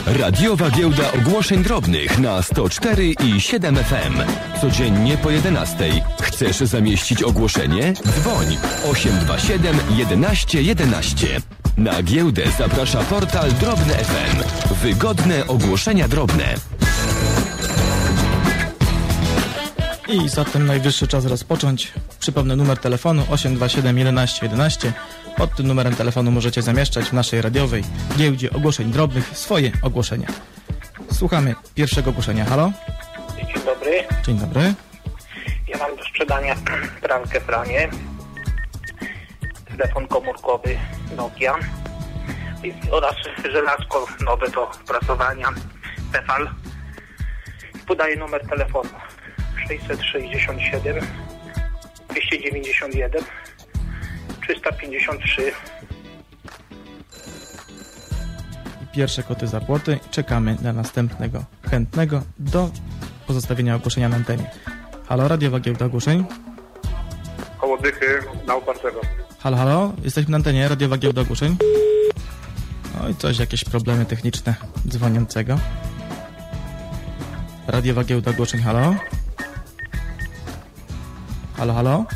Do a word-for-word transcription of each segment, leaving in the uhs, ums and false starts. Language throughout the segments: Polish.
Radiowa Giełda Ogłoszeń Drobnych na sto cztery i siedem F M. Codziennie po jedenastej. Chcesz zamieścić ogłoszenie? Dzwoń osiem dwa siedem jedenaście jedenaście. Na giełdę zaprasza portal Drobne F M. Wygodne ogłoszenia drobne. I zatem najwyższy czas rozpocząć. Przypomnę numer telefonu osiem dwa siedem jedenaście jedenaście. Pod tym numerem telefonu możecie zamieszczać w naszej radiowej giełdzie ogłoszeń drobnych swoje ogłoszenia. Słuchamy pierwszego ogłoszenia. Halo? Dzień dobry. Dzień dobry. Ja mam do sprzedania pralkę pranie, telefon komórkowy Nokia oraz żelazko nowe do prasowania Tefal. Podaję numer telefonu sześćset sześćdziesiąt siedem dwieście dziewięćdziesiąt jeden trzysta pięćdziesiąt trzy. Pierwsze koty za płoty. Czekamy na następnego chętnego do pozostawienia ogłoszenia na antenie. Halo, radiowa giełda ogłoszeń. Koło dychy na upartego. Halo, halo, jesteśmy na antenie, radiowa giełda ogłoszeń. No i coś, jakieś problemy techniczne dzwoniącego. Radiowa giełda ogłoszeń, halo. Halo, halo.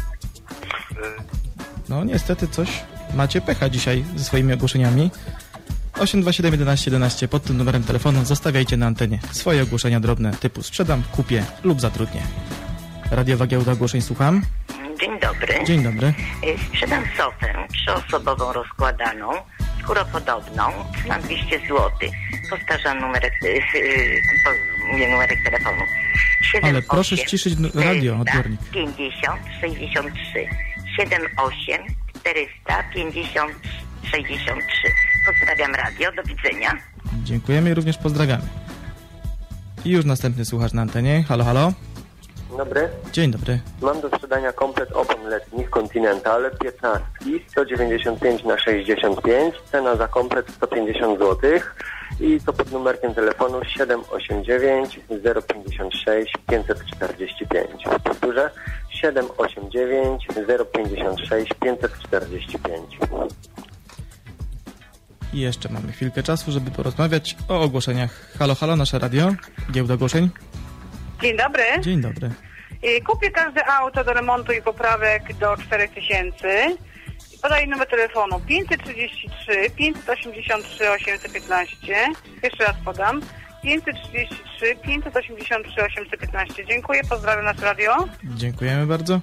No niestety coś, macie pecha dzisiaj ze swoimi ogłoszeniami. osiem dwa siedem jedenaście jedenaście pod tym numerem telefonu zostawiajcie na antenie swoje ogłoszenia drobne typu sprzedam, kupię lub zatrudnię. Radiowa giełda ogłoszeń, słucham. Dzień dobry. Dzień dobry. Sprzedam sofę trzyosobową rozkładaną, skóropodobną, na dwieście złotych. Powtarzam numerek, yy, po, mówię numerek telefonu. siedem, Ale proszę osiem, ściszyć radio, odbiornik. pięćdziesiąt sześćdziesiąt trzy siedem osiem czterysta pięćdziesiąt sześćdziesiąt trzy. Pozdrawiam radio, do widzenia. Dziękujemy i również pozdrawiamy. I już następny słuchacz na antenie. Halo, halo. Dzień dobry. Dzień dobry. Mam do sprzedania komplet opon letnich Continental piętnaście sto dziewięćdziesiąt pięć na sześćdziesiąt pięć. Cena za komplet sto pięćdziesiąt złotych. I to pod numerkiem telefonu siedem osiem dziewięć zero pięćdziesiąt sześć pięćset czterdzieści pięć. Powtórzę siedem osiem dziewięć zero pięćdziesiąt sześć pięćset czterdzieści pięć. I jeszcze mamy chwilkę czasu, żeby porozmawiać o ogłoszeniach. Halo, halo, nasze radio, giełda ogłoszeń. Dzień dobry. Dzień dobry. Kupię każde auto do remontu i poprawek do czterech tysięcy. Podaję numer telefonu pięćset trzydzieści trzy pięćset osiemdziesiąt trzy osiemset piętnaście. Jeszcze raz podam. pięćset trzydzieści trzy pięćset osiemdziesiąt trzy osiemset piętnaście. Dziękuję, pozdrawiam nasze radio. Dziękujemy bardzo.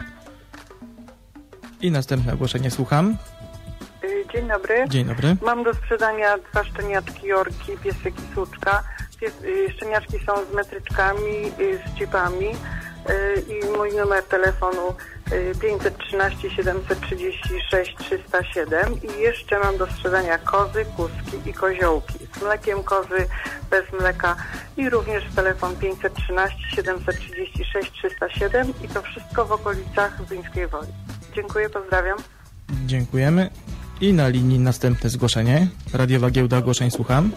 I następne ogłoszenie, słucham. Dzień dobry. Dzień dobry. Mam do sprzedania dwa szczeniaczki Jorki, piesek i suczka. Pies, szczeniaczki są z metryczkami, z chipami i mój numer telefonu pięćset trzynaście siedemset trzydzieści sześć trzysta siedem. I jeszcze mam do sprzedania kozy, kuski i koziołki. Z mlekiem kozy, bez mleka i również telefon pięćset trzynaście siedemset trzydzieści sześć trzysta siedem i to wszystko w okolicach Zduńskiej Woli. Dziękuję, pozdrawiam. Dziękujemy. I na linii następne zgłoszenie. Radiowa giełda ogłoszeń, słucham.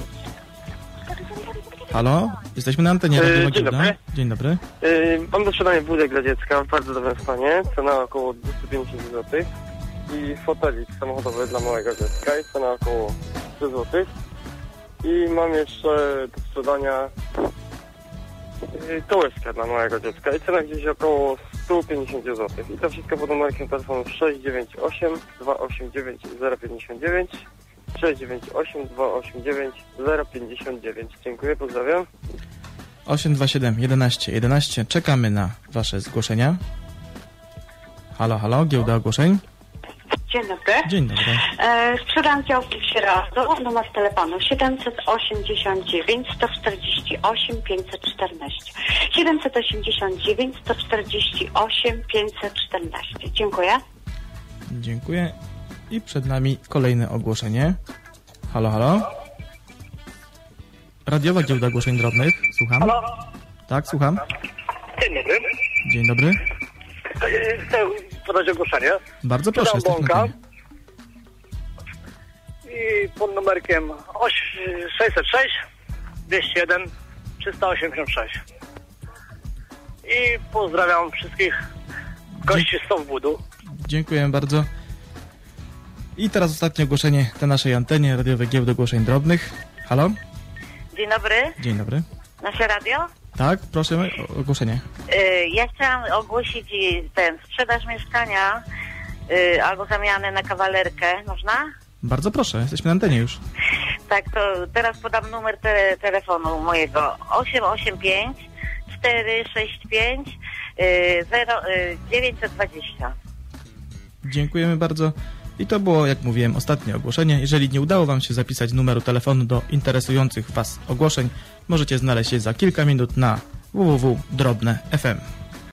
Halo? Jesteśmy na antenie Radiowa Dzień giełda. dobry. Dzień dobry. Yy, mam do sprzedania wózek dla dziecka w bardzo dobrym stanie. Cena około dwieście pięćdziesiąt złotych. I fotelik samochodowy dla małego dziecka i cena około trzy złote. I mam jeszcze do sprzedania yy, kołyskę dla małego dziecka i cena gdzieś około sto pięćdziesiąt złotych. I to wszystko pod numerkiem telefonu sześć dziewięć osiem dwa osiem dziewięć zero pięćdziesiąt dziewięć. sześć dziewięć osiem dwa osiem dziewięć zero pięćdziesiąt dziewięć. Dziękuję, pozdrawiam. osiem dwa siedem jedenaście jedenaście. Czekamy na wasze zgłoszenia. Halo, halo, giełda ogłoszeń. Dzień dobry. Dzień dobry. E, sprzedam działki w Sieradzu, numer telefonu siedemset osiemdziesiąt dziewięć sto czterdzieści osiem pięćset czternaście. siedemset osiemdziesiąt dziewięć sto czterdzieści osiem pięćset czternaście. Dziękuję. Dziękuję. I przed nami kolejne ogłoszenie. Halo, halo. Radiowa giełda ogłoszeń drobnych. Słucham. Halo? Tak, słucham. Dzień dobry. Dzień dobry. Chcę podać ogłoszenie. Bardzo proszę. Sprzedam jesteśmy na bąka. I pod numerkiem sześćset sześć dwieście jeden trzysta osiemdziesiąt sześć. I pozdrawiam wszystkich gości z Softwoodu. Dziękuję bardzo. I teraz ostatnie ogłoszenie na naszej antenie radiowej giełdy ogłoszeń drobnych. Halo? Dzień dobry. Dzień dobry. Nasze radio? Tak, proszę o ogłoszenie. Y, ja chciałam ogłosić y, ten sprzedaż mieszkania y, albo zamianę na kawalerkę. Można? Bardzo proszę, jesteśmy na antenie już. Tak, to teraz podam numer te, telefonu mojego. osiem osiem pięć cztery sześć pięć dziewięćset dwadzieścia. Dziękujemy bardzo. I to było, jak mówiłem, ostatnie ogłoszenie. Jeżeli nie udało Wam się zapisać numeru telefonu do interesujących Was ogłoszeń, możecie znaleźć je za kilka minut na w w w kropka drobne kropka f m.